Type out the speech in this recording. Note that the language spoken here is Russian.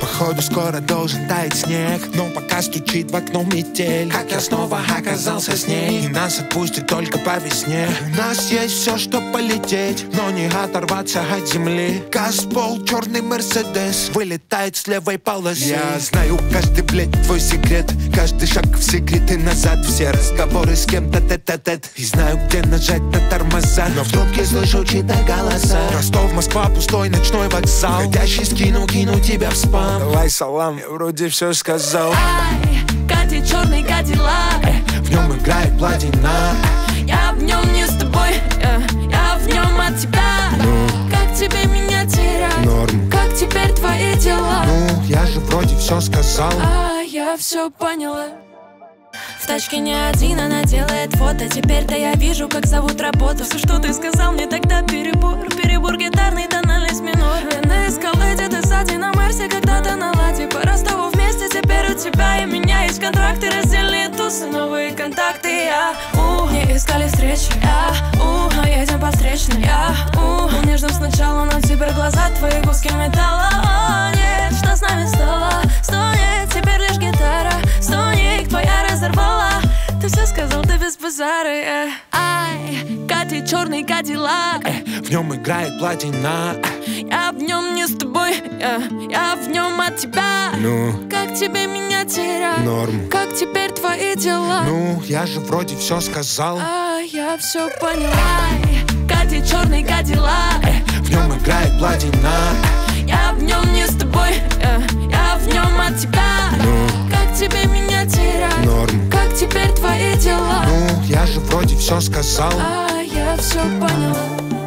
Походу скоро должен таять снег, но пока стучит в окно метель. Как я снова оказался с ней, и нас отпустит только по весне. У нас есть все, что полететь, но не оторваться от земли. Газ, пол, черный Мерседес вылетает с левой полосы. Я знаю каждый, блядь, твой секрет, каждый шаг в секрет и назад. Все разговоры с кем-то тет-а-тет, и знаю, где нажать на тормоза, но в трубке слышу чьи-то голоса. Ростов, Москва, пустой ночной вокзал. Ходящий скину тебя в спам. Давай салам, я вроде все сказал. Ай, катит черный кадиллак, в нем играет платина. я в нем не с тобой, я в нем от тебя. Как тебе меня терять? Норм. Как теперь твои дела? Ну, я же вроде все сказал. Я все поняла. В тачке не один, она делает фото. Теперь-то я вижу, как зовут работу. Все, что ты сказал мне тогда, перебор. Перебор гитарный, тональность минор. Я на эскалейте, ты сзади на Мерсе, когда-то на ладе. По Ростову вместе, теперь у тебя и меня есть контракты, раздельные тусы, новые контакты. Не искали встречи, но едем по встречной. Был нежным сначала, но теперь глаза твои куски металла. Нет, что с нами стало? Стонет, теперь лишь гитара. Стонет, твоя разорвала. Ты все сказал, ты без базара. Ай, катит черный кадиллак, В нем играет платина. я в нем не с тобой, я в нем от тебя. Ну, Как тебе меня терять? норм. Как теперь твои дела? Ну, я же вроде все сказал. Я все поняла. Ай, катит черный кадиллак, В нем играет платина. я в нем не с тобой, я в нем от тебя. Как тебе меня терять? Норм. Как теперь твои дела? Ну, я же вроде все сказал. Я все поняла.